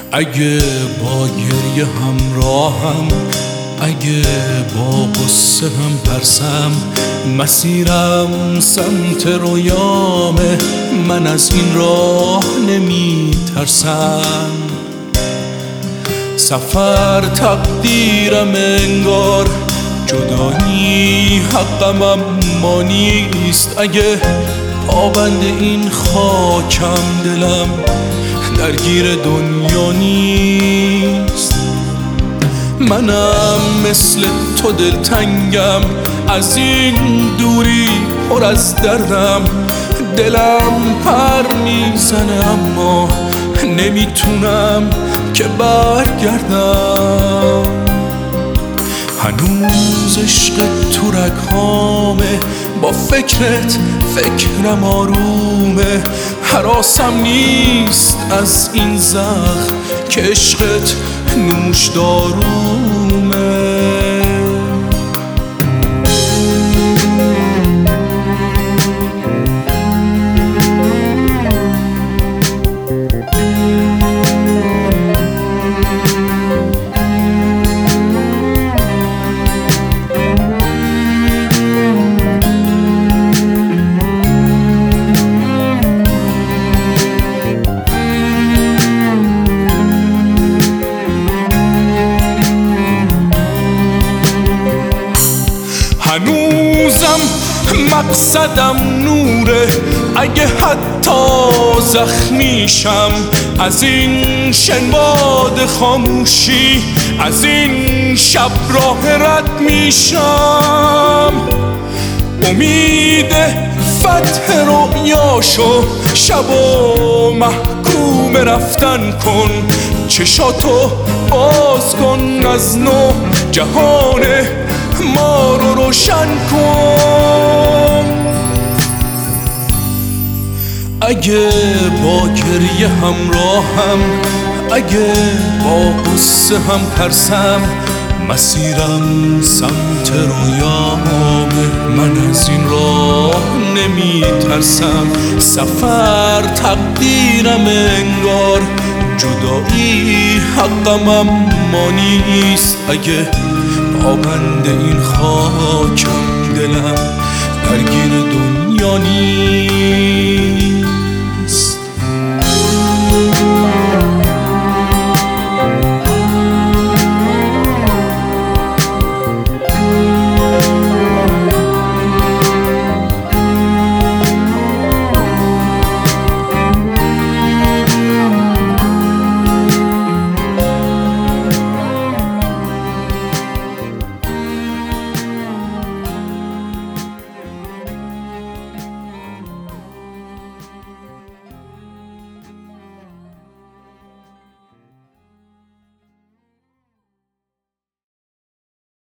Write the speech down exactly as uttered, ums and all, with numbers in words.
اگه با گریه همراهم، اگه با قصه هم ترسم، مسیرم سمت رویامه، من از این راه نمی ترسم. سفر تقدیرم انگار، جدایی حقم اما نیست. اگه پابند این خاکم، دلم درگیر دنیا نیست. منم مثل تو دلتنگم، از این دوری پر از دردم. دلم پر میزنه اما نمیتونم که برگردم. هنوز عشق تو رگامه، با فکرت فکرم آرومه. هراسم نیست از این زخم که عشقت نوش دارومه. هنوزم مقصدم نوره، اگه حتی زخمیشم. از این شنباد خاموشی، از این شب راه رد میشم. امید فتح رویاشو شبا محکوم رفتن کن. چشاتو باز کن، از نو جهان ما رو روشن کن. اگه با گریه همراهم، اگه با قصه هم ترسم، مسیرم سمت رویامه، من از این راه نمی ترسم. سفر تقدیرم انگار، جدایی حقم اما نیست. اگه پابند این خاکم، دلم درگیر دنیا نیست.